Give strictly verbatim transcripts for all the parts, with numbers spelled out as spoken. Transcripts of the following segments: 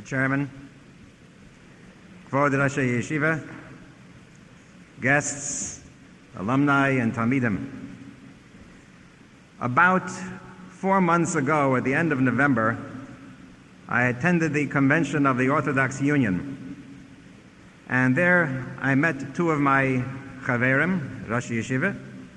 Chairman, Kvod Rashi Yeshiva, guests, alumni, and Talmidim. About four months ago, at the end of November, I attended the convention of the Orthodox Union. And there I met two of my chaverim, Rashi Yeshiva,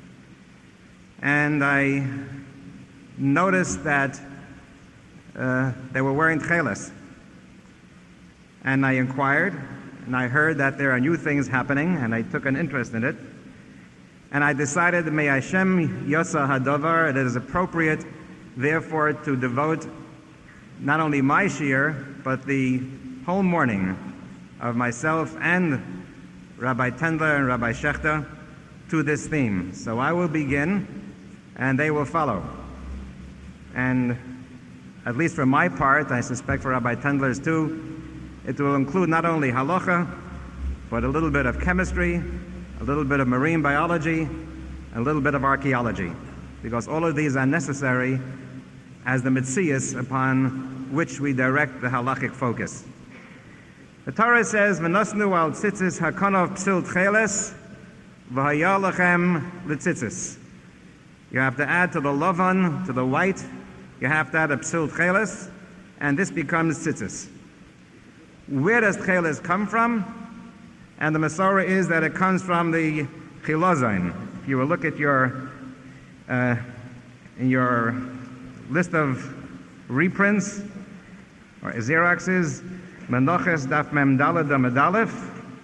and I noticed that uh, they were wearing tcheles. And I inquired, and I heard that there are new things happening, and I took an interest in it. And I decided, may Hashem Yosa Hadovar, it is appropriate, therefore, to devote not only my shiur, but the whole morning of myself and Rabbi Tendler and Rabbi Shechter to this theme. So I will begin, and they will follow. And at least for my part, I suspect for Rabbi Tendler's too, it will include not only halacha, but a little bit of chemistry, a little bit of marine biology, a little bit of archaeology, because all of these are necessary as the mitzias upon which we direct the halachic focus. The Torah says, "V'nosnu al tzitzis hakonov psil tcheles, v'haya lechem l'tzitzis." You have to add to the lovan, to the white, you have to add a psil tcheles, and this becomes tzitzis. Where does tcheles come from? And the Masorah is that it comes from the chilozain. If you will look at your uh, in your list of reprints or Xeroxes, Mendoches Daf Mem Daled Amud Aleph.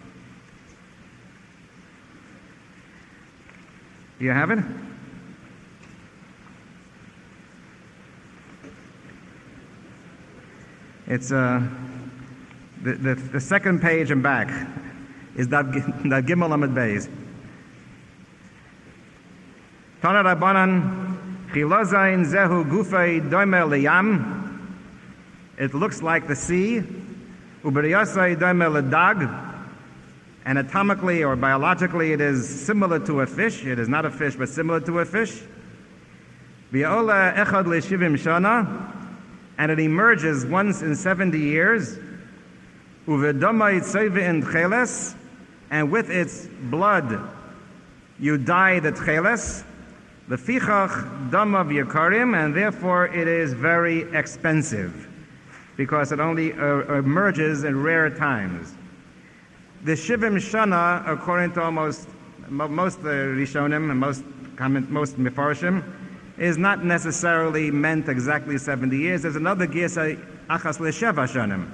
Do you have it? It's uh, the, the the second page and back is Daf Gimel Amud Beis. Tana Rabbanan Chilozain Zehu Gufei Doime Liyam. It looks like the sea. Uberiyasai Doime Ledag. Anatomically or biologically, it is similar to a fish. It is not a fish, but similar to a fish. V'yola echad le'shivim shana. And it emerges once in seventy years. Uvedomai tzeivein tcheles. And with its blood, you dye the tcheles. The fichach damav yakarim, and therefore it is very expensive, because it only uh, emerges in rare times. The shivim shana, according to almost most uh, rishonim and most comment, most mefarshim, is not necessarily meant exactly seventy years. There's another gesa achas lesheva shanim.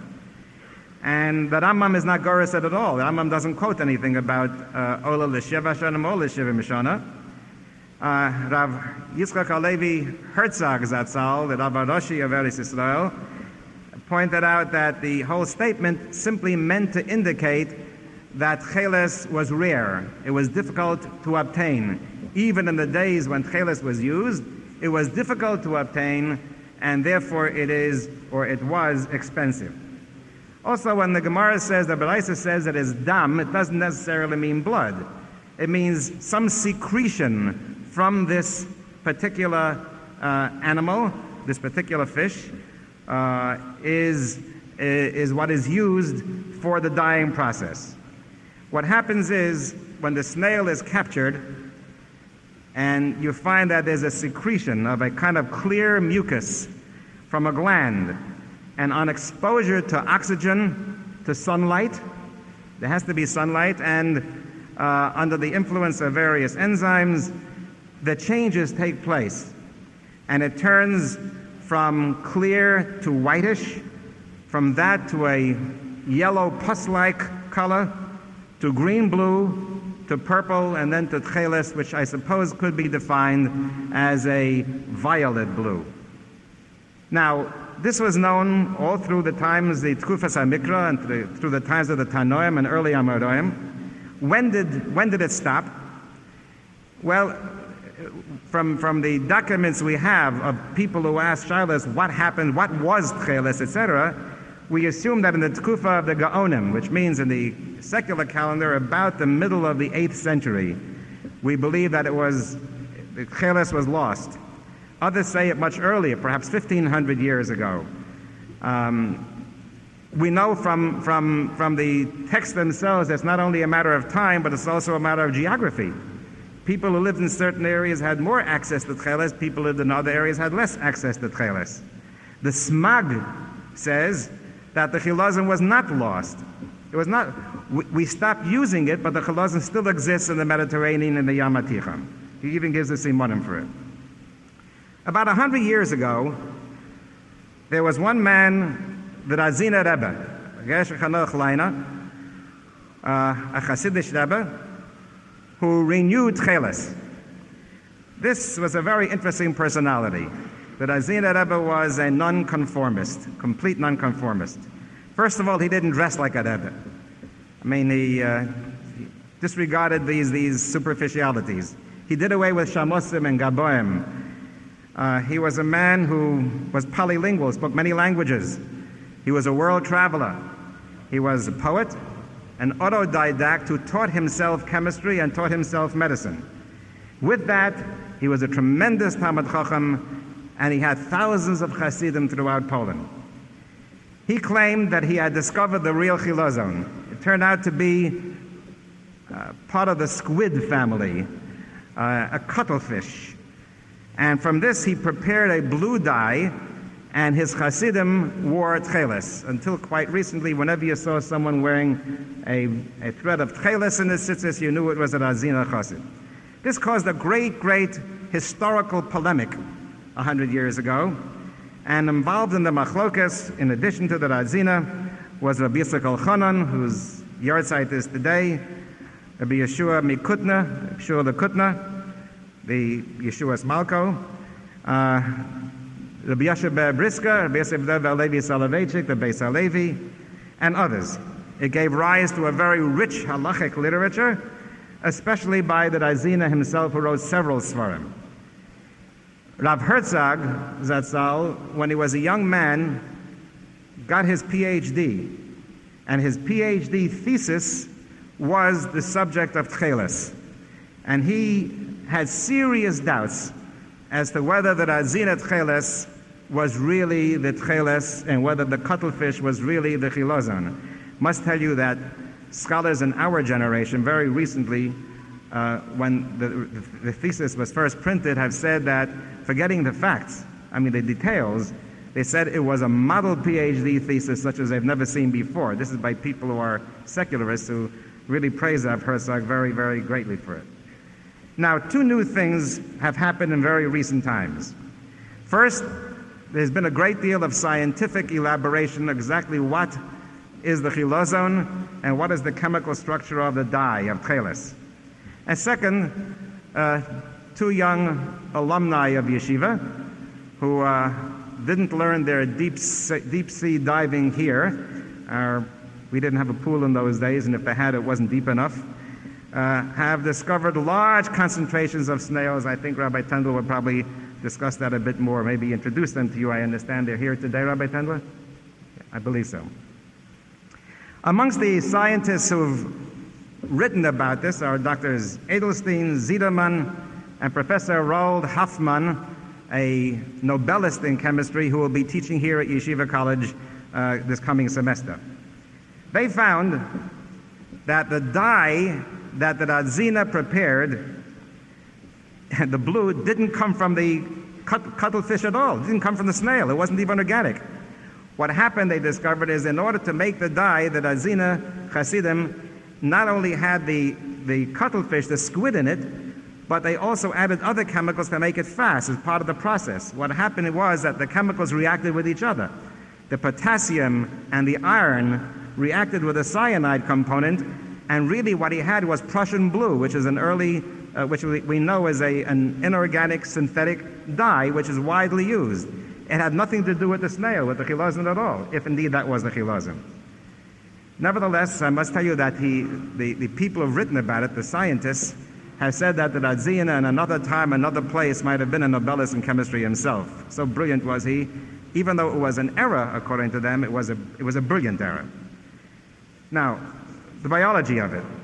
And the Rambam is not goris at all. The Rambam doesn't quote anything about uh, ola l'sheva shanim or l'shivim shana. Uh, Rav Yitzchak Halevi Herzog Zatzal, the Rav Aroshi of Eretz Yisrael, pointed out that the whole statement simply meant to indicate that tcheles was rare. It was difficult to obtain. Even in the days when tcheles was used, it was difficult to obtain, and therefore it is, or it was, expensive. Also, when the Gemara says, the Beraisa says it is dam, it doesn't necessarily mean blood. It means some secretion from this particular uh, animal, this particular fish, uh, is, is what is used for the dyeing process. What happens is, when the snail is captured, and you find that there's a secretion of a kind of clear mucus from a gland, and on exposure to oxygen, to sunlight, there has to be sunlight, and uh, under the influence of various enzymes, the changes take place. And it turns from clear to whitish, from that to a yellow pus-like color, to green-blue, to purple, and then to tcheles, which I suppose could be defined as a violet blue. Now, this was known all through the times, the Tkufas HaMikra, and through the, through the times of the Tanoim and early Amoraim. When did, when did it stop? Well, from, from the documents we have of people who asked Shilas what happened, what was tcheles, et cetera, we assume that in the Tkufa of the Gaonim, which means in the secular calendar about the middle of the eighth century, we believe that it was, the tcheles was lost. Others say it much earlier, perhaps fifteen hundred years ago. Um, We know from, from, from the texts themselves that it's not only a matter of time, but it's also a matter of geography. People who lived in certain areas had more access to Tcheles. People who lived in other areas had less access to Tcheles. The Smag says that the Chilazon was not lost. It was not. We, we stopped using it, but the Chilazon still exists in the Mediterranean and the Yam HaTichon. He even gives a simonim for it. About a hundred years ago, there was one man, the Razina Rebbe, Gersh Chanoch Leina, uh, a Hasidic Rebbe, who renewed Tcheles. This was a very interesting personality. The Razina Rebbe was a nonconformist, complete nonconformist. First of all, he didn't dress like a Rebbe. I mean, he, uh, he disregarded these, these superficialities. He did away with shamosim and gaboim. Uh, he was a man who was polylingual, spoke many languages. He was a world traveler. He was a poet, an autodidact who taught himself chemistry and taught himself medicine. With that, he was a tremendous Talmid Chacham, and he had thousands of Hasidim throughout Poland. He claimed that he had discovered the real Chilazon. It turned out to be uh, part of the squid family, uh, a cuttlefish. And from this, he prepared a blue dye, and his Hasidim wore Tcheles. Until quite recently, whenever you saw someone wearing a, a thread of Tcheles in his tzitzis, you knew it was a Razina Chassid. This caused a great, great historical polemic a hundred years ago, and involved in the machlokas, in addition to the Razina, was Rabbi Yitzchak Elchanan, whose yahrzeit is today, Rabbi Yeshua Mikutna, Yeshua Lekutna, the Yeshua's Malko, uh, Rabbi Yasha Ber Briska, Rabbi Yosef Ber Levi Soloveitchik, the Beis Halevi, and others. It gave rise to a very rich halachic literature, especially by the Razina himself, who wrote several svarim. Rav Herzog Zatzal, when he was a young man, got his P H D, and his P H D thesis was the subject of Tcheles. And he had serious doubts as to whether the Razina Tcheles was really the Tcheles and whether the cuttlefish was really the Chilazon. Must tell you that scholars in our generation, very recently, uh, when the, the, the thesis was first printed, have said that, forgetting the facts, I mean the details, they said it was a model P H D thesis such as they've never seen before. This is by people who are secularists who really praise Rav Herzog very, very greatly for it. Now, two new things have happened in very recent times. First, there's been a great deal of scientific elaboration exactly what is the Chilazon and what is the chemical structure of the dye of Tcheles. And second, uh, two young alumni of yeshiva who uh, didn't learn their deep sea, deep sea diving here. Uh, we didn't have a pool in those days, and if they had, it wasn't deep enough. Uh, have discovered large concentrations of snails. I think Rabbi Tendler would probably discuss that a bit more, maybe introduce them to you. I understand they're here today, Rabbi Tendler? I believe so. Amongst the scientists who've written about this are Doctors Edelstein, Ziederman, and Professor Roald Hoffman, a Nobelist in chemistry who will be teaching here at Yeshiva College uh, this coming semester. They found that the dye that the Razina prepared, the blue, didn't come from the cut, cuttlefish at all. It didn't come from the snail. It wasn't even organic. What happened, they discovered, is in order to make the dye, the Razina Hasidim not only had the, the cuttlefish, the squid in it, but they also added other chemicals to make it fast as part of the process. What happened was that the chemicals reacted with each other. The potassium and the iron reacted with a cyanide component, and really what he had was Prussian blue, which is an early, uh, which we, we know is a, an inorganic synthetic dye, which is widely used. It had nothing to do with the snail, with the Chilazon at all, if indeed that was the Chilazon. Nevertheless, I must tell you that he, the, the people who have written about it, the scientists, have said that the Razina in another time, another place, might have been a Nobelist in chemistry himself. So brilliant was he. Even though it was an error, according to them, it was a, it was a brilliant error. Now, the biology of it.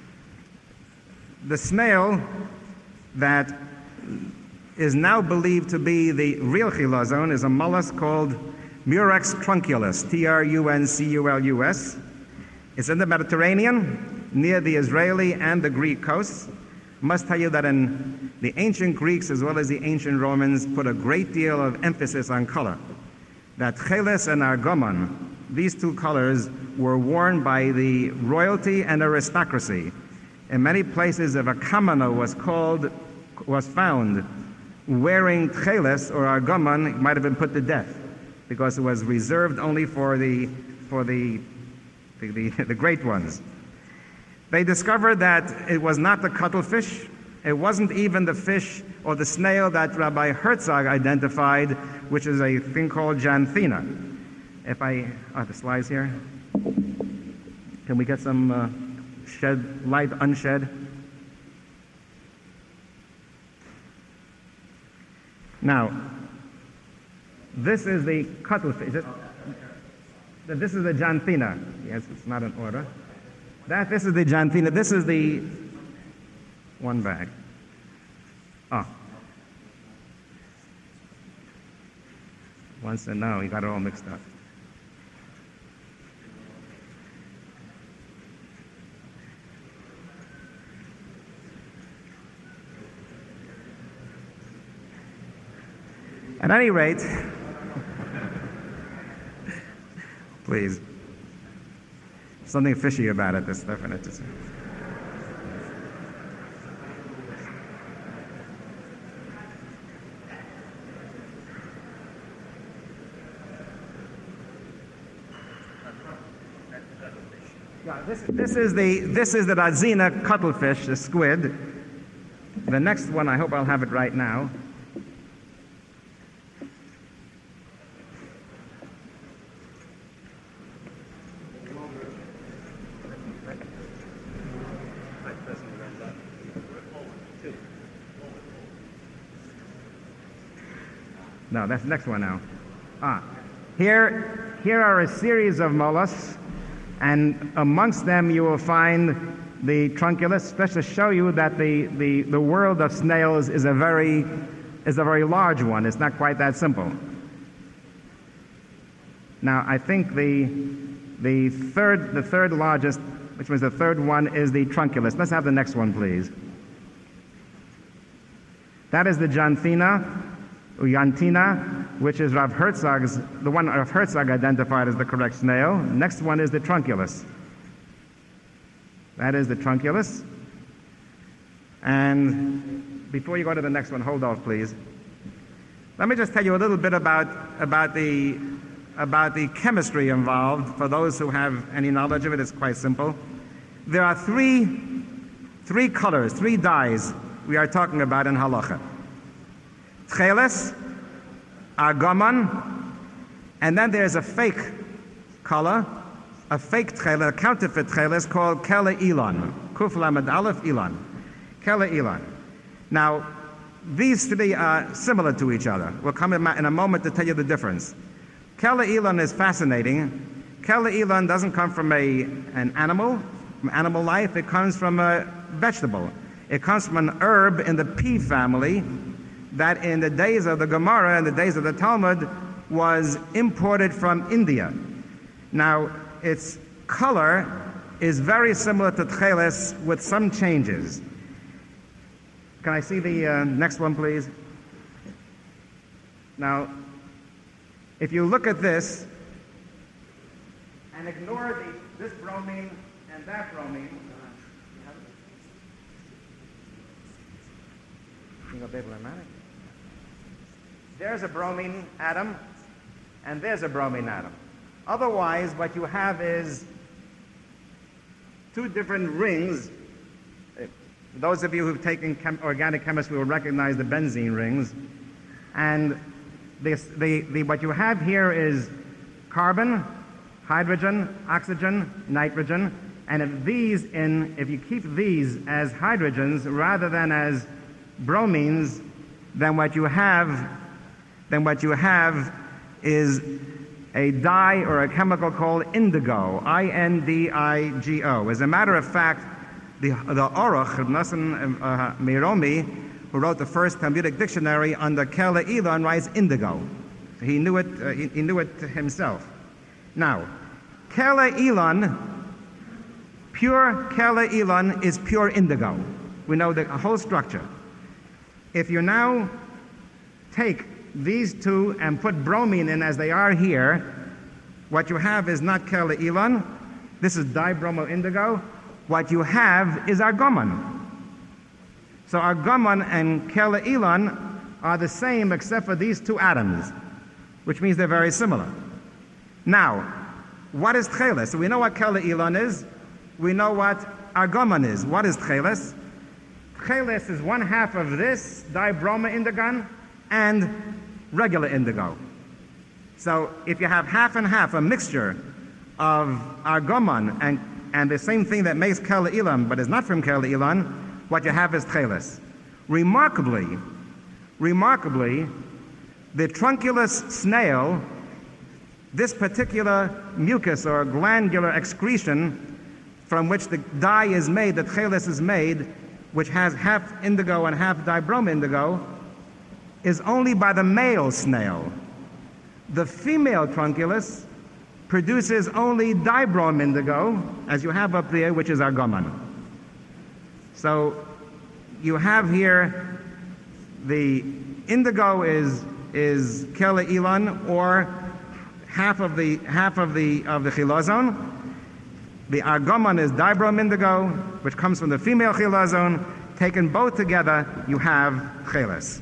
The snail that is now believed to be the real Chilazon is a mollusk called Murex trunculus, T R U N C U L U S. It's in the Mediterranean, near the Israeli and the Greek coasts. I must tell you that in the ancient Greeks as well as the ancient Romans put a great deal of emphasis on color. That cheles and argomon, these two colors, were worn by the royalty and aristocracy. In many places, if a commoner was called, was found wearing cheles or argomon, he might have been put to death, because it was reserved only for the for the the, the, the great ones. They discovered that it was not the cuttlefish, it wasn't even the fish or the snail that Rabbi Herzog identified, which is a thing called janthina. If I, oh, the slides here. Can we get some uh, shed light, unshed? Now, this is the cuttlefish. This, this is the janthina. Yes, it's not in order. That, this is the janthina. This is the one bag. Oh. Once and now, you got it all mixed up. At any rate, please, something fishy about it, this stuff, and it just... Yeah, this, this is the this is the Radzina cuttlefish, the squid. The next one, I hope I'll have it right now. No, that's the next one now. Ah, here, here are a series of mollusks, and amongst them you will find the trunculus, just to show you that the, the, the world of snails is a very is a very large one. It's not quite that simple. Now, I think the the third the third largest, which was the third one, is the trunculus. Let's have the next one, please. That is the janthina. Uyantina, which is Rav Herzog's, the one Rav Herzog identified as the correct snail. Next one is the trunculus. That is the trunculus. And before you go to the next one, hold off, please. Let me just tell you a little bit about, about, the, about the chemistry involved. For those who have any knowledge of it, it's quite simple. There are three, three colors, three dyes we are talking about in halacha. Tcheles, argomon, and then there's a fake color, a fake tcheles, a counterfeit tcheles called kele elon, kuf lamed aleph elon, kele elon. Now, these three are similar to each other. We'll come in a moment to tell you the difference. Kele elon is fascinating. Kele elon doesn't come from a, an animal, from animal life. It comes from a vegetable. It comes from an herb in the pea family that in the days of the Gemara and the days of the Talmud was imported from India. Now, its color is very similar to tcheles with some changes. Can I see the uh, next one, please? Now, if you look at this and ignore the, this bromine and that bromine, there's a bromine atom, and there's a bromine atom. Otherwise, what you have is two different rings. Those of you who've taken chem- organic chemistry will recognize the benzene rings. And this, the, the, what you have here is carbon, hydrogen, oxygen, nitrogen. And if these in, if you keep these as hydrogens rather than as bromines, then what you have then what you have is a dye or a chemical called indigo, I N D I G O. As a matter of fact, the, the Aruch, Nosson uh, Meromi, who wrote the first Talmudic dictionary under Kele Elon, writes indigo. He knew it, uh, he, he knew it himself. Now, Kele Elon, pure Kele Elon is pure indigo. We know the whole structure. If you now take these two and put bromine in as they are here, what you have is not Kele Elon. This is dibromo indigo. What you have is argomon. So argomon and Kele Elon are the same except for these two atoms, which means they're very similar. Now, what is tcheles? So we know what Kele Elon is. We know what argomon is. What is tcheles? Tcheles is one half of this dibromo indigo and regular indigo. So if you have half and half, a mixture of argomon and, and the same thing that makes Kele Elon, but is not from Kele Elon, what you have is tcheles. Remarkably, remarkably, the trunculus snail, this particular mucus or glandular excretion from which the dye is made, the tcheles is made, which has half indigo and half dibromo indigo, is only by the male snail. The female trunculus produces only dibromo indigo, as you have up there, which is argomon. So you have here the indigo is is Kele Elon, or half of the half of the of the chilazon. The argomon is dibromo indigo, which comes from the female chilazon. Taken both together, you have tcheles.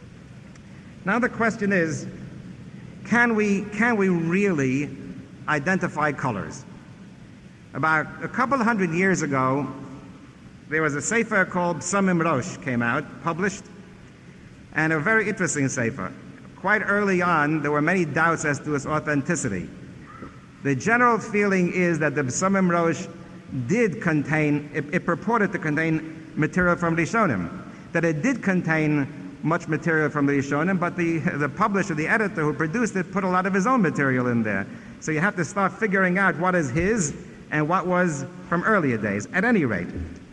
Now the question is, can we can we really identify colors? About a couple of hundred years ago, there was a sefer called Psamim Rosh came out, published, and a very interesting sefer. Quite early on, there were many doubts as to its authenticity. The general feeling is that the Psamim Rosh did contain, it, it purported to contain material from Rishonim, that it did contain much material from the Rishonim, but the, the publisher, the editor who produced it, put a lot of his own material in there. So you have to start figuring out what is his and what was from earlier days. At any rate,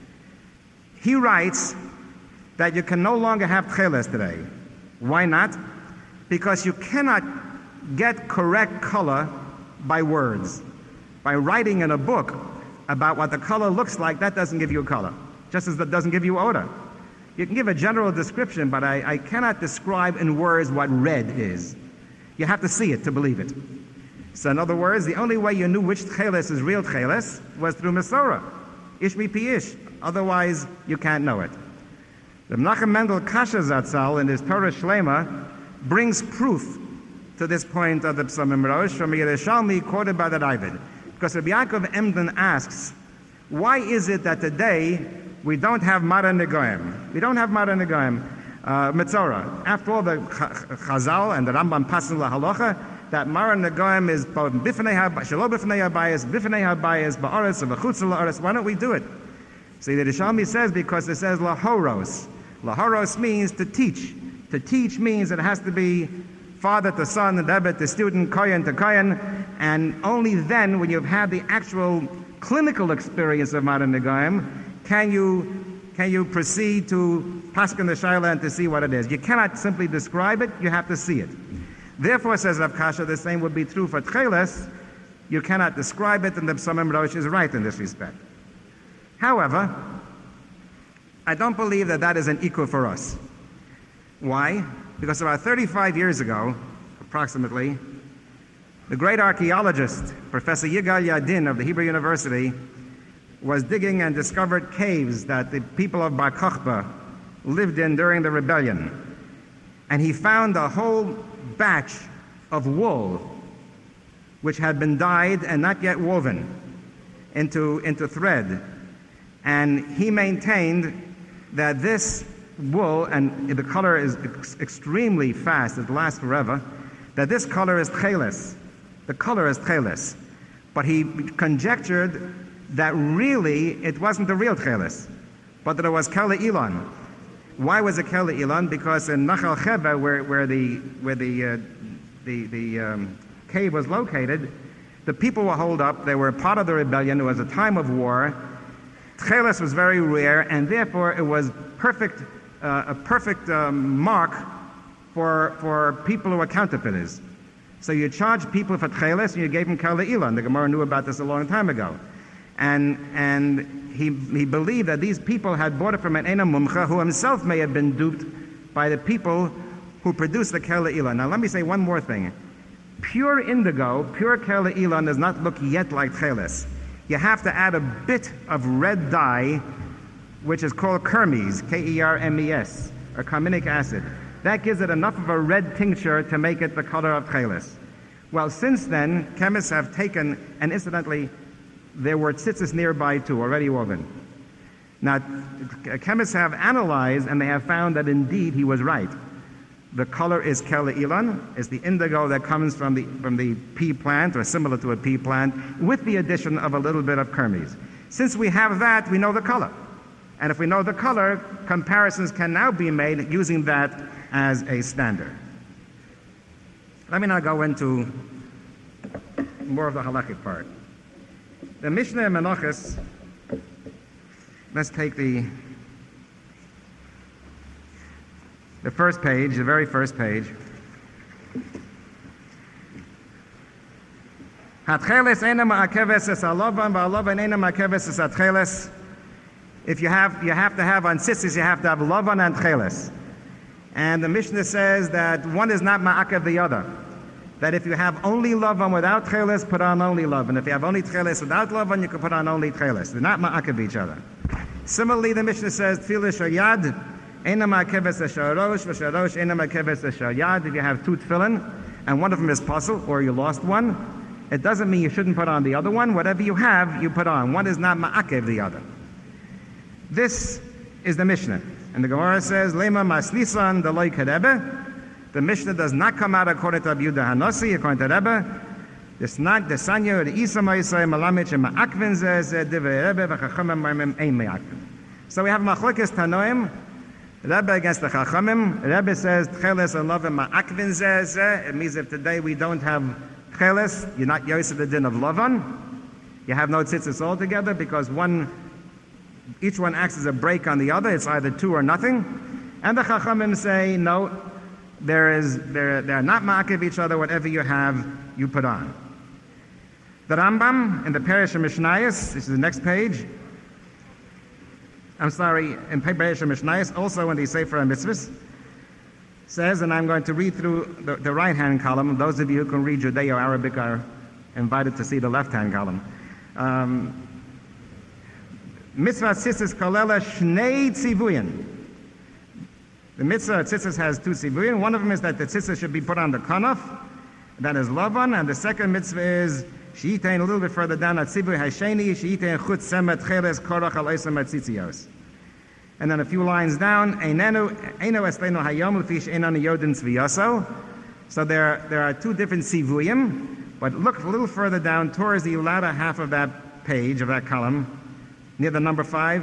he writes that you can no longer have tcheles today. Why not? Because you cannot get correct color by words. By writing in a book about what the color looks like, that doesn't give you color, just as that doesn't give you odor. You can give a general description, but I, I cannot describe in words what red is. You have to see it to believe it. So in other words, the only way you knew which tcheles is real tcheles was through Masorah. Ish mi pi ish. Otherwise, you can't know it. The Menachem Mendel Kasha Zatzal in his Torah Shlema brings proof to this point of the Psamim Rosh from Yerushalmi quoted by the Ravid. Because Rabbi Yaakov Emden asks, why is it that today we don't have Mara Negoim? We don't have Mara Negoim, uh, Metzora. After all, the Chazal and the Rambam Pasan La Halacha, that Mara Negoim is both Bifnei Shalom Bifnei Habayis, Bifnei Habayis, Ba'aretz, and B'chutz La'aretz. Why don't we do it? See, the Rishalmi says because it says Lahoros. Lahoros means to teach. To teach means it has to be father to son, Rebbe to student, Kohen to Kohen, and only then, when you've had the actual clinical experience of Mara Negoim, can you can you proceed to paskin the shaila and to see what it is. You cannot simply describe it; you have to see it. Therefore, says Rav Kasha, the same would be true for tcheles. You cannot describe it, and the Psamim Rosh is right in this respect. However, I don't believe that that is an equal for us. Why? Because about thirty-five years ago, approximately, the great archaeologist, Professor Yigal Yadin of the Hebrew University, was digging and discovered caves that the people of Bar Kokhba lived in during the rebellion. And he found a whole batch of wool which had been dyed and not yet woven into, into thread. And he maintained that this wool, and the color is ex- extremely fast, it lasts forever, that this color is tcheles. The color is tcheles. But he conjectured that really it wasn't the real tcheles, but that it was Kele Elon. Why was it Kele Elon? Because in Nachal Cheva, where, where the, where the, uh, the, the um, cave was located, the people were holed up. They were part of the rebellion. It was a time of war. Tcheles was very rare, and therefore it was perfect, uh, a perfect um, mark for, for people who were counterfeiters. So you charge people for tcheles, and you gave them kala ilan. The Gemara knew about this a long time ago. And and he he believed that these people had bought it from an Eina Mumcha, who himself may have been duped by the people who produced the kala ilan. Now let me say one more thing. Pure indigo, pure kala ilan does not look yet like tcheles. You have to add a bit of red dye, which is called kermes, K E R M E S, or carminic acid. That gives it enough of a red tincture to make it the color of tcheles. Well, since then, chemists have taken, and incidentally, there were tzitzis nearby too, already woven. Now, chemists have analyzed, and they have found that indeed he was right. The color is kela ilan, it's the indigo that comes from the from the pea plant, or similar to a pea plant, with the addition of a little bit of kermes. Since we have that, we know the color. And if we know the color, comparisons can now be made using that as a standard. Let me now go into more of the halachic part. The Mishnah in Menachos, let's take the the first page, the very first page. Hatcheles eina ma'akeves es halavan, va'halavan eina ma'akeves es hatcheles. If you have, you have to have on tzitzis, you have to have lavan and tcheles. And the Mishnah says that one is not ma'akev the other. That if you have only lavan without tcheles, put on only lavan. If you have only tcheles without lavan, you can put on only tcheles. They're not ma'akev each other. Similarly, the Mishnah says tefillah shayad eina ma'akeves esharosh v'sharosh eina ma'akeves eshayad. If you have two tefillin and one of them is puzzle, or you lost one, it doesn't mean you shouldn't put on the other one. Whatever you have, you put on. One is not ma'akev the other. This is the Mishnah. And the Gemara says, Lema masnisan deloy kedebe. The Mishnah does not come out according to Rabbi Yehuda Hanasi, according to Rebbe. This not the Sanya or the Isa Ma'isai Malamich and Ma'akvin zeh divrei Rebbe v'chachamim marmim ein me'akvin. So we have Machlokes Tanoim, Rebbe against the Chachamim. Rebbe says Tcheles and Lovin Ma'akvin zeh. It means if today we don't have Tcheles, you're not Yosef the din of Lavan. You have no tzitzis altogether because one, each one acts as a break on the other. It's either two or nothing. And the Chachamim say no. There is, they're, they're not ma'akev each other. Whatever you have, you put on. The Rambam in the Parish of Mishnayos, this is the next page. I'm sorry, in Parish of Mishnayos, also in the Sefer HaMitzvahs, says, and I'm going to read through the, the right-hand column. Those of you who can read Judeo-Arabic are invited to see the left-hand column. Um, Mitzvah tzitzis kolela shnei tzivuyin. The mitzvah tzitzis has two tzivuyin. One of them is that the tzitzis should be put on the kanaf, that is lavan, and the second mitzvah is she'itein a little bit further down at tzivuy hasheni she'itein chutz semet cheles korach al oisem atzitzios. And then a few lines down, einenu einu esleinu hayom lefish einanu yodin tzviyaso. So there there are two different tzivuyim, but look a little further down towards the latter half of that page of that column, near the number five.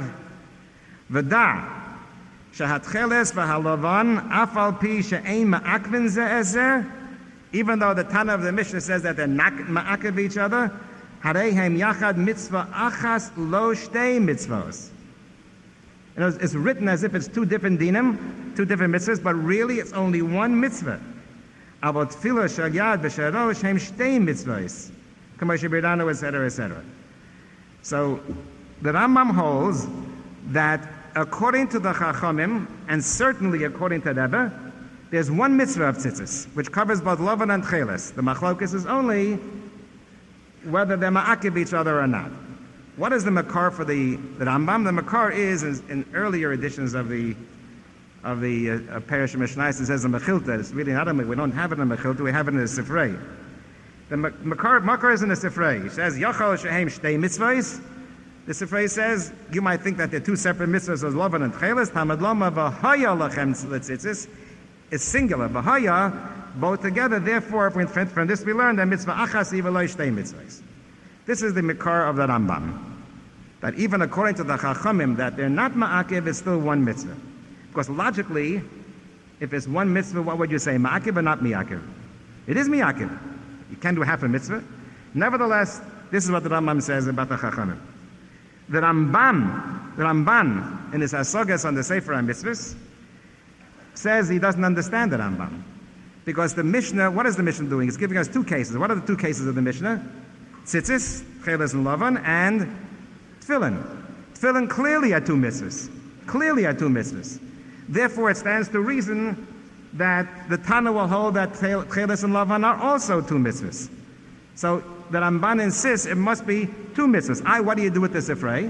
V'da Shahatcheles v'halavan afal pi she'ein ma'akvin zeh. Even though the Tana of the Mishnah says that they're not ma'akev each other, hareihem yachad mitzvah achas lo shtei mitzvos. You know, it's written as if it's two different dinim, two different mitzvahs, but really it's only one mitzvah. Avot tefillah shel yad v'sharosh hem shtei mitzvos. K'moshe b'iranu, et cetera, et cetera. So the Rambam holds that according to the Chachamim, and certainly according to Rebbe, there's one mitzvah of tzitzis, which covers both lavan and tcheles. The machlokes is only whether they're ma'akev each other or not. What is the makar for the, the Rambam? The makar is, in, in earlier editions of the of the uh, Parish of Mishnayos, it says in Mechilta. It's really not a, we don't have it in Mechilta, we have it in the Sifrei. The makar, makar is in the Sifrei. It says, Yachal shehem shtei mitzvahs. The Sifrei says, you might think that they're two separate mitzvahs as lavan and tcheles. Tamad loma v'haya lachem tzitzis. It's singular. V'haya, both together. Therefore, from, from this we learn that mitzvah achas v'lo shtei mitzvahs. This is the makar of the Rambam. That even according to the Chachamim, that they're not ma'akev, it's still one mitzvah. Because logically, if it's one mitzvah, what would you say? Ma'akev or not ma'akev? It is ma'akev. You can't do half a mitzvah. Nevertheless, this is what the Rambam says about the Chachamim. The Ramban, the Ramban, in his Asogas on the Sefer HaMitzvahs, says he doesn't understand the Rambam. Because the Mishnah, what is the Mishnah doing? It's giving us two cases. What are the two cases of the Mishnah? Tzitzis, Cheles and Lavan, and Tefillin. Tefillin clearly are two mitzvahs. Clearly are two mitzvahs. Therefore, it stands to reason that the Tana will hold that Cheles and Lavan are also two mitzvahs. So the Ramban insists it must be two mitzvahs. I, what do you do with the Sifrei?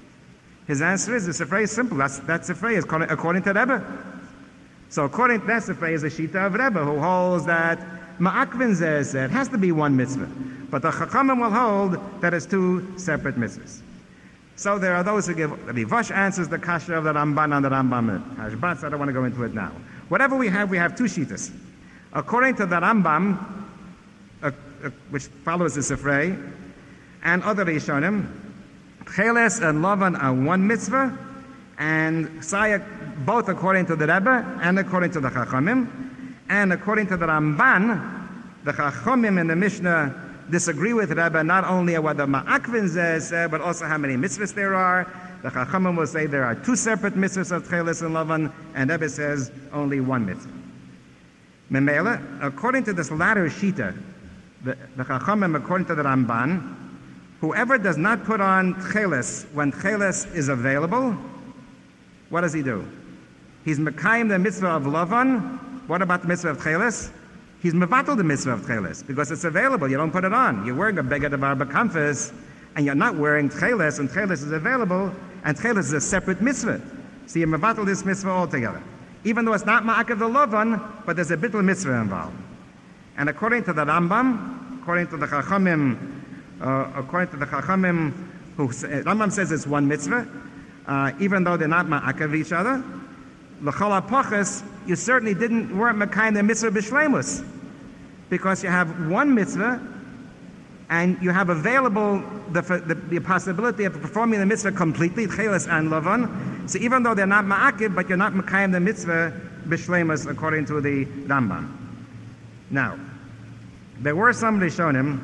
His answer is the Sifrei is simple. That's, that Sifrei is according to Rebbe. So according to that Sifrei is a Shita of Rebbe, who holds that Ma'akvin Zeh, it has to be one mitzvah. But the Chachamim will hold that it's two separate mitzvahs. So there are those who give, the Vash answers the kasha of the Ramban and the Rambam. Hashbatz, I don't want to go into it now. Whatever we have, we have two shitas. According to the Rambam, uh, uh, which follows the Sifrei, and other Rishonim, Cheles and Lavan are one mitzvah, and Sayak, both according to the Rebbe and according to the Chachamim, and according to the Ramban, the Chachamim in the Mishnah disagree with Rebbe not only on what the Ma'akvin says, but also how many mitzvahs there are. The Chachamim will say there are two separate mitzvahs of Cheles and Lavan, and Rebbe says only one mitzvah. Memela, according to this latter Shita, the, the Chachamim, according to the Ramban, whoever does not put on Cheles when Cheles is available, what does he do? He's Mekayim the mitzvah of Lavan. What about the mitzvah of Cheles? He's mevatel the mitzvah of Cheles because it's available. You don't put it on. You're wearing a beged of arba kamfes, and you're not wearing Cheles, and Cheles is available, and Cheles is a separate mitzvah. So you mevatel this mitzvah altogether. Even though it's not ma'akev the Lavan, but there's a bittul mitzvah involved. And according to the Rambam, according to the Chachamim, uh, according to the Chachamim, who uh, Rambam says it's one mitzvah, uh, even though they're not ma'akev each other, l'chol ha'pachas, you certainly didn't weren't mekayim the mitzvah b'shleimus, because you have one mitzvah, and you have available the, the, the possibility of performing the mitzvah completely, Cheles and Lavan. So even though they're not ma'akiv, but you're not mekayim the mitzvah b'shleimus, according to the Rambam. Now, there were some Rishonim,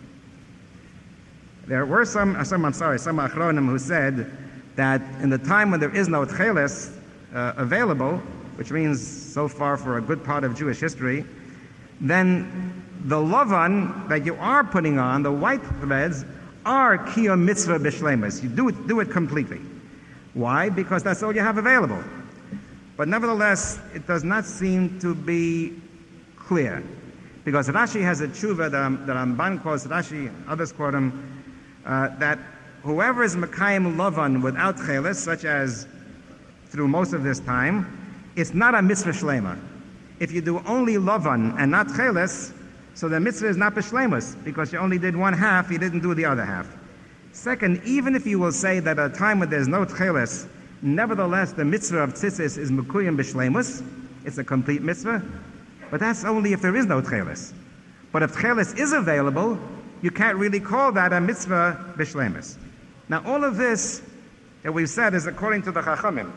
there were some, some I'm sorry, some Achronim who said that in the time when there is no Cheles uh, available, which means so far for a good part of Jewish history, then the Lavan that you are putting on, the white threads, are kiyum mitzvah b'shleimus. You do it, do it completely. Why? Because that's all you have available. But nevertheless, it does not seem to be clear. Because Rashi has a tshuva that, that Ramban quotes, Rashi, others quote him, uh, that whoever is Mekayim Lavan without Cheles, such as through most of this time, it's not a mitzvah shlema. If you do only Lavan and not Cheles, so the mitzvah is not b'shleimus, because you only did one half, you didn't do the other half. Second, even if you will say that at a time when there's no Cheles, nevertheless the mitzvah of tzitzis is mekuyim b'shleimus, it's a complete mitzvah, but that's only if there is no Cheles. But if Cheles is available, you can't really call that a mitzvah b'shleimus. Now all of this that we've said is according to the Chachamim.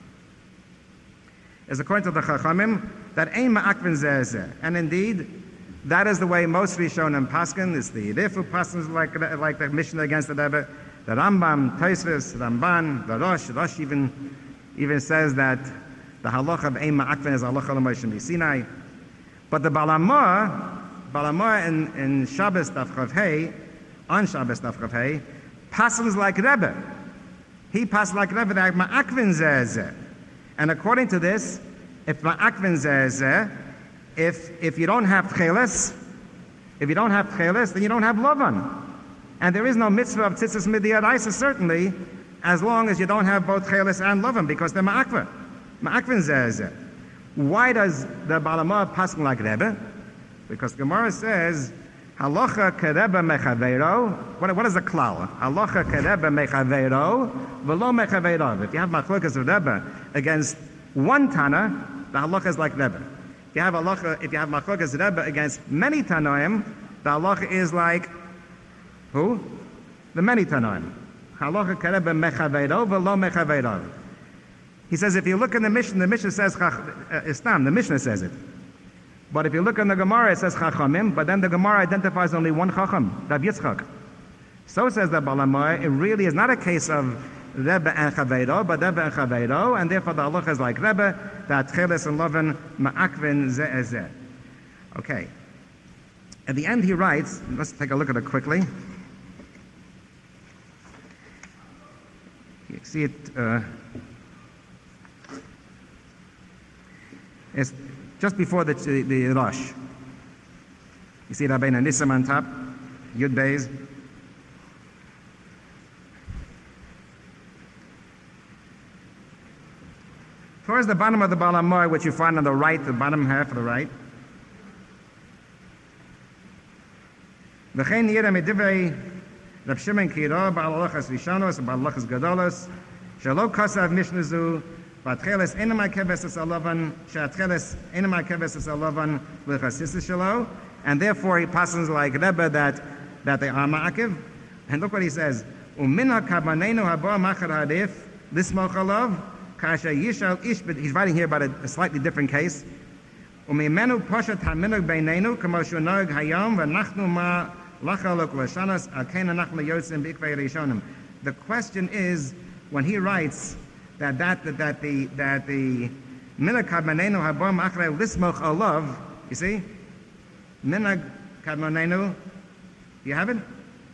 Is according to the Chachamim that ein ma'akvin zeh zeh. And indeed, that is the way most Rishonim paskin. It's the Rifu paskin like like the Mishnah against the Rebbe, the Rambam, Tosfos, Ramban, the Rosh. Rosh even even says that the halacha of ein ma'akvin is halacha l'Moshe Sinai. But the Balamah, Balamah in, in Shabbos Daf Chav Hey, on Shabbos Daf Chav Hey, passes like Rebbe. He passes like Rebbe that ma'akvin zeh zeh. And according to this, if ma'akvin zeh zeh, if if you don't have Cheles, if you don't have Cheles, then you don't have Lavan. And there is no mitzvah of tzitzis midiyadaisa, certainly, as long as you don't have both Cheles and Lavan, because they're ma'akva. Ma'akvin zeh zeh. Why does the Balamah pass like Rebbe? Because the Gemara says, halacha kerebbe mechaveiro. What, what is the klal? Halacha kerebbe mechaveiro, v'lo mechaveiro. If you have machlokas of Rebbe against one Tana, the halacha is like Rebbe. If you have halacha, if you have machlokas Rebbe against many Tanoim, the halacha is like who? The many Tanoim. Halacha kerebbe mechaveiro, v'lo mechaveiro. He says if you look in the Mishnah, the Mishnah says uh, Istam. The Mishnah says it. But if you look in the Gemara, it says Chachamim, but then the Gemara identifies only one Chacham, Rav Yitzchak. So says the Balamah, it really is not a case of Rebbe and Chaveiro, but Rebbe and Chaveiro, and therefore the halacha is like Rebbe, that Cheles and Lavan ma'akvin zeh zeh. Okay. At the end he writes, let's take a look at it quickly. You see it, uh, it's just before the, the, the Rosh. You see Rabbeinu Nissim on top, Yud Beis. Towards the bottom of the Baal HaMaor, which you find on the right, the bottom half of the right. V'chein yira midivrei Reb Shimon Kiro, Baal Halachas Rishonos, Baal Halachas Gadolos, Shelo Kosav Mishnazu, Vatcheles Eina Ma'akeves Es Alavan, She'atcheles Eina Ma'akeves Es Alavan L'chassis Shelo, and therefore he passes like Rebbe that that they are Ma'akev. And look what he says: Umina Kabanenu Haba Machar Hadif Lismoch Alav Kasha Yishal Ishbid. He's writing here about a, a slightly different case. Umimenu Poshat Haminug Beinenu Kamo Shunog Hayom V'Nachnu Ma. The question is, when he writes that that that, that the that the minag kadmanenu habam achrei lismoch alav, you see, minag kadmanenu, you have it.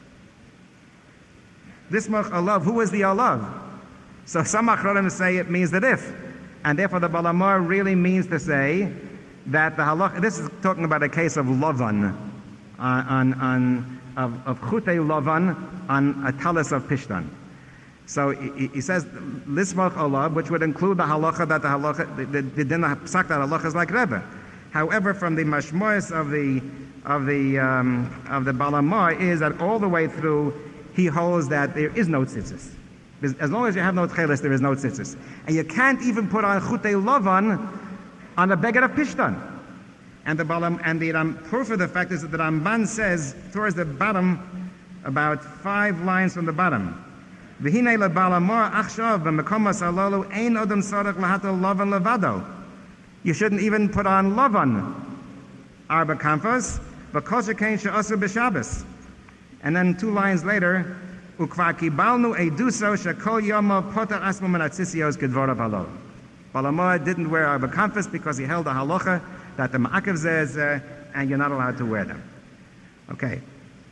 Lismoch alav. Who is the alav? So some achronim say it means that if, and therefore the Baal HaMaor really means to say that the halach. This is talking about a case of Lavan. On, on of, of Chutei Lavan on a talis of Pishtan. So he, he says Lismoch Olav, which would include the halacha that the halacha the, the, the din psak that halacha is like Rebbe. However, from the mashmois of the of the um, of the Baal HaMaor is that all the way through he holds that there is no tzitzis. As long as you have no tchelis, there is no tzitzis, and you can't even put on Chutei Lavan on a beggar of Pishtan. And the Balam, and the Ram, proof of the fact is that the Ramban says towards the bottom, about five lines from the bottom, V'hinei leBaal HaMaor achshav b'mekomos halalu ein odom tzarich lahatal lavan levado. You shouldn't even put on lavan arba kanfos v'kol shekein she'asu b'Shabbos. And then two lines later, Ukvar kibalnu eduso shekol yomo poter asmo min atzisios kedvorav halav. Baal HaMaor didn't wear arba kanfos because he held a halacha that the ma'akev zeh zeh, and you're not allowed to wear them. Okay.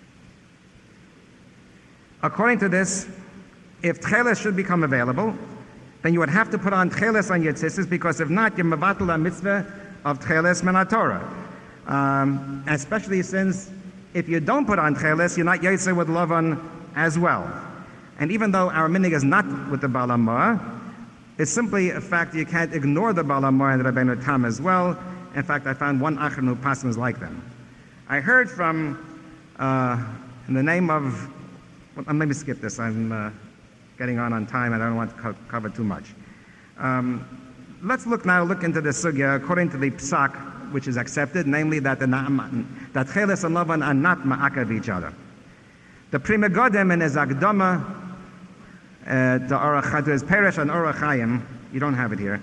According to this, if tcheles should become available, then you would have to put on tcheles on your tzitzis, because if not, you're mevatel a mitzvah of tcheles min haTorah. Um, especially since if you don't put on tcheles, you're not yotze with lavan as well. And even though our minig is not with the Baal HaMaor, it's simply a fact you can't ignore the Baal HaMaor and the Rabbeinu Tam as well. In fact, I found one Achron who passes like them. I heard from, uh, in the name of, well, let me skip this. I'm uh, getting on on time and I don't want to co- cover too much. Um, let's look now, look into the sugya according to the psak, which is accepted, namely that the that cheles and lavan are not ma'akav each other. The Pri Megadim in his Akdama, uh, to Orach, to his Peresh and Orach Chaim, you don't have it here,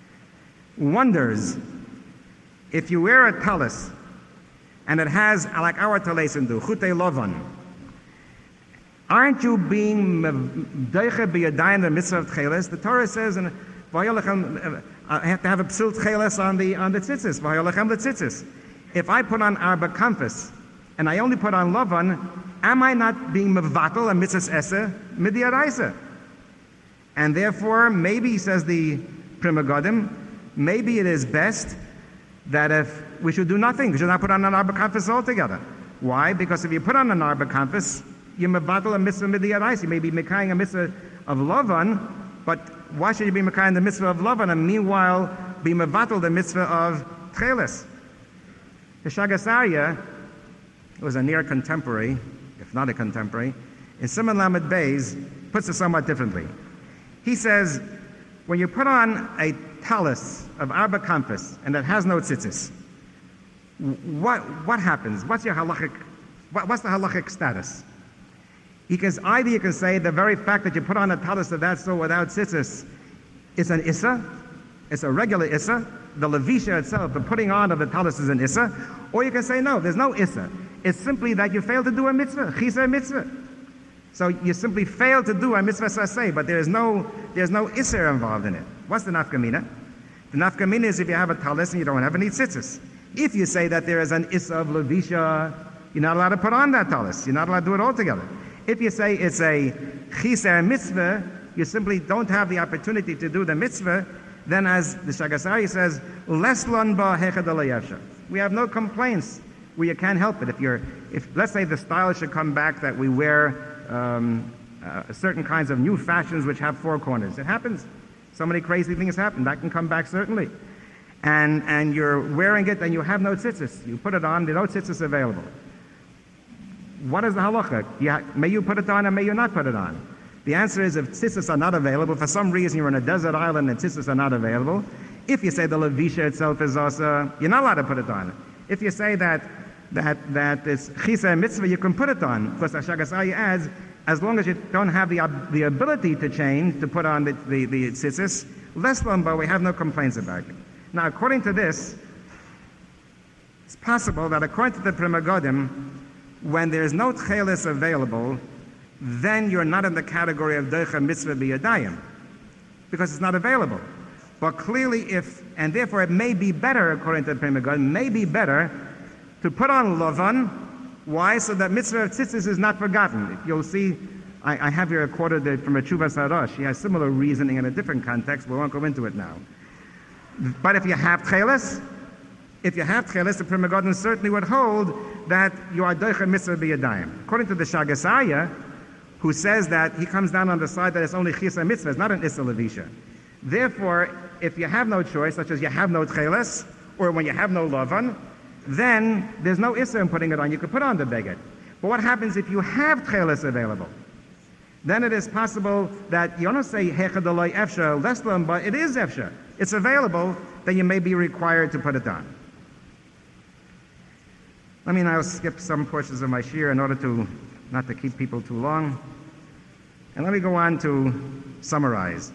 wonders if you wear a talis and it has, like our talesim do, chutei lavan, aren't you being deiche b'yadayim the mitzvah of tcheles? The Torah says, and v'ayolachem, I have to have a psul tcheles on the on the tzitzis. V'ayolachem the tzitzis. If I put on arba kanfos and I only put on lavan, am I not being mevatel a mitzvah esse midiyaraisa? And therefore, maybe, says the Pri Megadim, maybe it is best that if we should do nothing, we should not put on an arba kanfos altogether. Why? Because if you put on an arba kanfos, you're mevatel a mitzvah midiyaraisa. You may be mekaying a mitzvah of lavan, but why should you be mekaying the mitzvah of lavan and meanwhile be mevatel the mitzvah of tcheles? The Shagas Aryeh was a near contemporary, if not a contemporary, in Siman Lamed Beis puts it somewhat differently. He says, when you put on a talis of arba kanfos and it has no tzitzis, what what happens? What's your halachic? What, what's the halachic status? Because either you can say the very fact that you put on a talis of that sort without tzitzis is an issa, it's a regular issa. The levisha itself, the putting on of the talis, is an issa, or you can say no, there's no issa. It's simply that you failed to do a mitzvah, chisa mitzvah. So you simply failed to do a mitzvah saseh, but there's no there's no issa involved in it. What's the nafkamina? The nafkamina is if you have a talis and you don't have any tzitzis. If you say that there is an issa of levisha, you're not allowed to put on that talis. You're not allowed to do it altogether. If you say it's a chiser mitzvah, you simply don't have the opportunity to do the mitzvah, then as the Shagas Aryeh says, les lon ba hechad ala yefsha. We have no complaints where you can't help it. If you're, if let's say the style should come back that we wear um, uh, certain kinds of new fashions which have four corners. It happens. So many crazy things happen. That can come back certainly. And and you're wearing it and you have no tzitzis. You put it on, there are no tzitzis available. What is the halacha? You, may you put it on and may you not put it on? The answer is if tzitzis are not available, for some reason you're on a desert island and tzitzis are not available, if you say the levisha itself is also, you're not allowed to put it on. If you say that that that it's chisa mitzvah, you can put it on. Because Shagas Aryeh adds, as long as you don't have the the ability to change, to put on the, the, the tzitzis, less lumbar, we have no complaints about it. Now, according to this, it's possible that according to the Pri Megadim, when there's no tchelis available, then you're not in the category of doicha mitzvah biyadayim, because it's not available. But clearly, if, and therefore it may be better, according to the Pri Megadim, may be better to put on lovan. Why? So that mitzvah of tzitzis is not forgotten. You'll see, I, I have here quoted from a Tshuva Sarosh. He has similar reasoning in a different context. We won't go into it now. But if you have tchelis, if you have tchelis, the Pri Megadim certainly would hold that you are doicha mitzvah biyadayim. According to the Shagas Aryeh, who says that he comes down on the side that it's only chisa mitzvah, it's not an issa levisha. Therefore, if you have no choice, such as you have no tchelis, or when you have no lavan, then there's no issa in putting it on. You could put on the beged. But what happens if you have tchelis available? Then it is possible that you don't say hechad aloi efsha leslam, but it is efsha. It's available, then you may be required to put it on. Let me now skip some portions of my shir in order to not to keep people too long. And let me go on to summarize.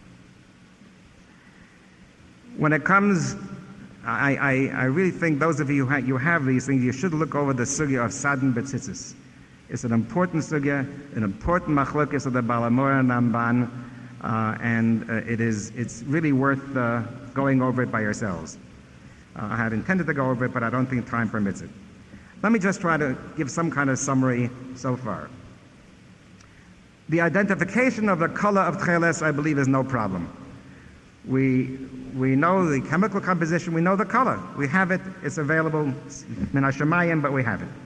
When it comes, I, I, I really think those of you who ha- you have these things, you should look over the sugya of Sadin Betzitzis. It's an important sugya, an important machlokes of the Balamor and Ramban, uh, and uh, it is, it's really worth uh, going over it by yourselves. Uh, I had intended to go over it, but I don't think time permits it. Let me just try to give some kind of summary so far. The identification of the color of tcheles, I believe, is no problem. We we know the chemical composition, we know the color. We have it, it's available, min hashamayim, but we have it.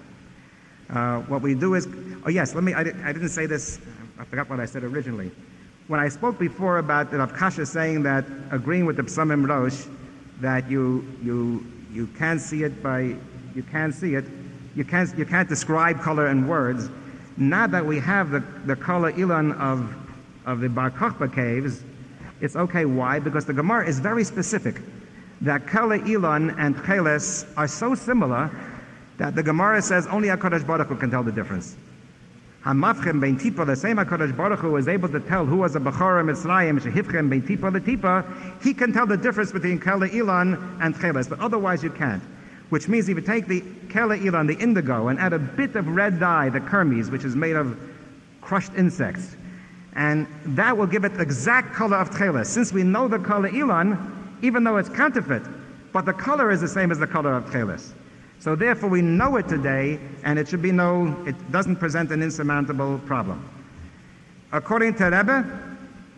Uh, what we do is, oh yes, let me, I, I didn't say this, I forgot what I said originally. When I spoke before about the Rav Kasha saying that, agreeing with the Psamim Rosh, that you you you can't see it by, you can't see it, you can't you can't describe color in words. Now that we have the, the color ilan of of the Bar Kokhba caves, it's okay. Why? Because the Gemara is very specific. That color ilan and cheles are so similar that the Gemara says only HaKadosh Baruch Hu can tell the difference. Hamafchem bein tipa, the same HaKadosh Baruch Hu is able to tell who was a Bechorah Mitzrayim, shehifchem bein tipa letipa, he can tell the difference between Kela Ilan and Cheles, but otherwise you can't. Which means if you take the Kela Ilan, the indigo, and add a bit of red dye, the kermes, which is made of crushed insects, and that will give it the exact color of Cheles. Since we know the Kela Ilan, even though it's counterfeit, but the color is the same as the color of Cheles. So therefore we know it today, and it should be no, it doesn't present an insurmountable problem. According to Rebbe,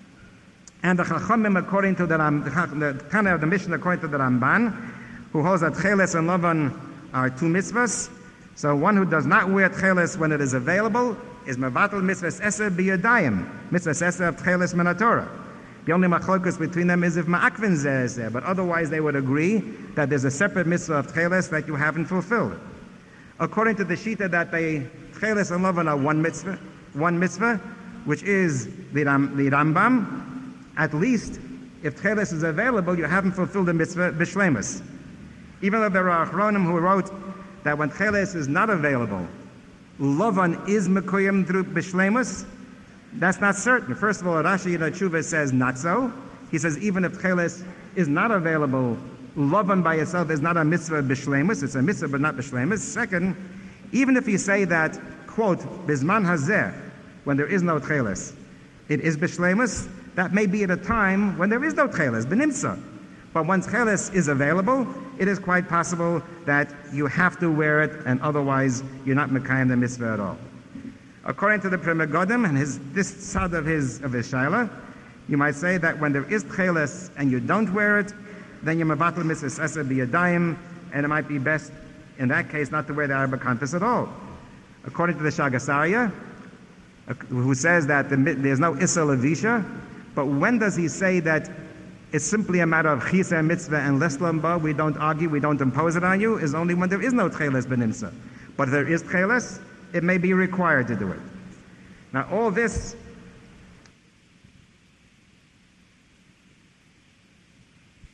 and the Chachamim according to the, Ram, the Tana of the Mishnah according to the Ramban, who holds that Cheles and Lavan are two mitzvahs. So one who does not wear Cheles when it is available is Mevatel Mitzvahs Eser B'Yadayim, Mitzvahs Eser of Cheles Minatorah. The only machlokus between them is if ma'akvin zeh, but otherwise they would agree that there's a separate mitzvah of tcheles that you haven't fulfilled. According to the shita that they tcheles and lavan are one mitzvah, one mitzvah, which is the, Ram, the Rambam, at least if tcheles is available, you haven't fulfilled the mitzvah b'shlemus. Even though there are achronim who wrote that when tcheles is not available, lavan is mekuyim through b'shlemus. That's not certain. First of all, Rashi in Tshuva says not so. He says even if Cheles is not available, Lavan by itself is not a mitzvah b'shlemus. It's a mitzvah but not b'shlemus. Second, even if you say that, quote, Bizman hazeh, when there is no Cheles, it is b'shlemus, that may be at a time when there is no Cheles, b'nimtza. But once Cheles is available, it is quite possible that you have to wear it, and otherwise you're not mekayim the mitzvah at all. According to the Pri Megadim and his this side of his of his shaila, you might say that when there is tcheles and you don't wear it, then you're mevatel mitzvah sesa b'yadayim, and it might be best in that case not to wear the Arba Kantas at all. According to the Shagasaria, who says that the, there's no Issa Levisha, but when does he say that it's simply a matter of Chisa Mitzvah and Leslamba, we don't argue, we don't impose it on you, is only when there is no Tcheles Benimsa. But if there is Tcheles, it may be required to do it. Now all this